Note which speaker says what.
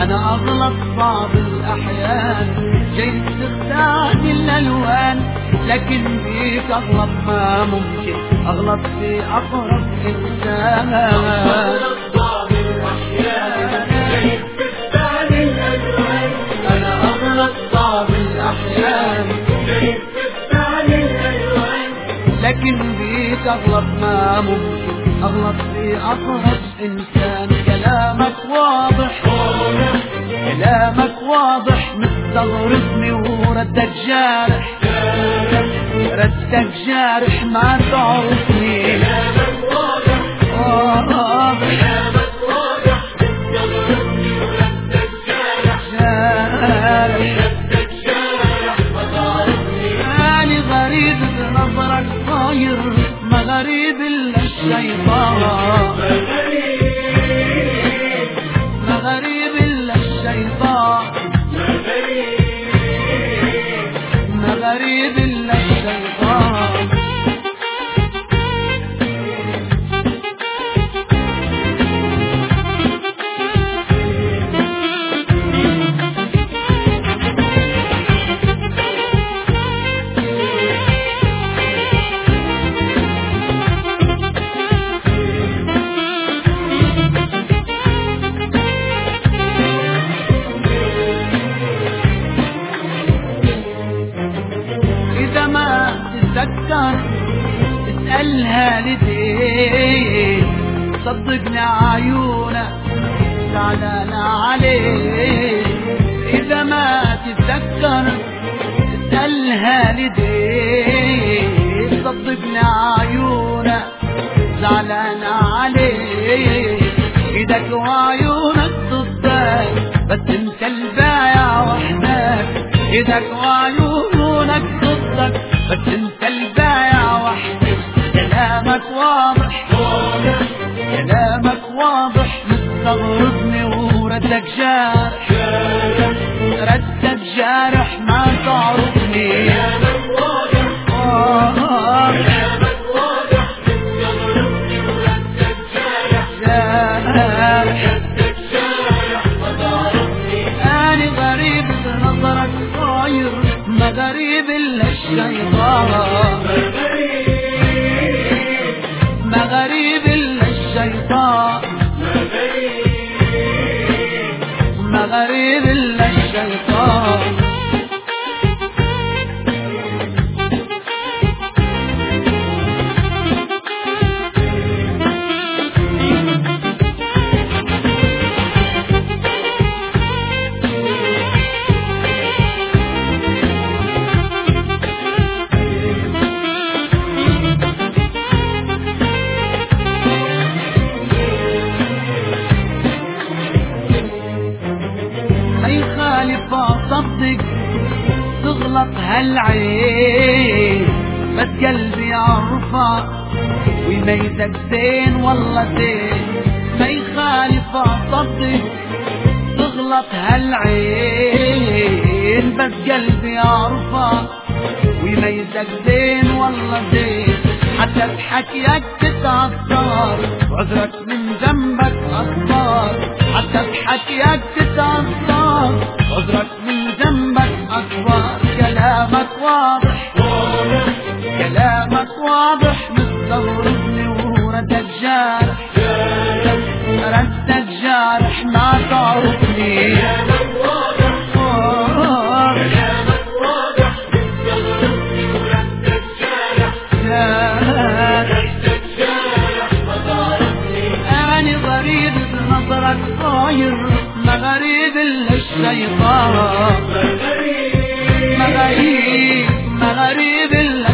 Speaker 1: أنا أغلط بعض الأحيان، جايز تختارني الألوان، لكن بيك أغلط ما ممكن أغلط في أقرب إنسان.
Speaker 2: أغلط بعض الأحيان جايز تختارني الألوان،
Speaker 1: أنا أغلط بعض الأحيان
Speaker 2: جايز تختارني الألوان،
Speaker 1: لكن بيك أغلط ما ممكن أغلط في أقرب إنسان. كلامك واضح كلامك واضح مستغربني، وردك جارح ردك جارح ما تعرفني.
Speaker 2: كلامك واضح كلامك واضح مستغربني، وردك جارح ردك جارح ما تعرفني.
Speaker 1: أنا غريب بنظرك طاير، ما غريب إلا الشيطان، ما غريب إلا الشيطان، ما غريب إلا الشيطان. إذا ما تتذكر اسألها لديه، صدقني عيونك زعلانة عليه. إذا ما تتذكر اسألها لديه، صدقني عيونك زعلانة عليه. إيدك وعيونك ضدك بس انت البايع وحدك، إيدك وعيونك ضدك بس انت البايع وحدك. كلامك واضح كلامك واضح مستغربني، وردك جارح ردك جارح ما تعرفني.
Speaker 2: كلامك واضح كلامك واضح مستغربني، وردك جارح ردك جارح ما تعرفني.
Speaker 1: أنا غريب بنظرك طاير، ما غريب إلا الشيطان، ما غريب إلا الشيطان، ما غريب إلا الشيطان. ما يخالف أصدق تغلط هالعين، بس قلبي يعرفها ويميزك زين والله زين. ما يخالف أصدق تغلط هالعين، بس قلبي يعرفها ويميزك زين والله زين. حتى بحكيك تتأثر وعذرك من ذنبك أكبر، حتى بحكيك تتأثر وعذرك من ذنبك أكبر. كلامك واضح كلامك واضح مستغربني، وردك جارح ردك جارح ما تعرفني.
Speaker 2: كلامك واضح كلامك واضح مستغربني، وردك جارح ردك جارح ما تعرفني.
Speaker 1: أنا غريب بنظرك طاير، ما غريب إلا الشيطان، ما غريب إلا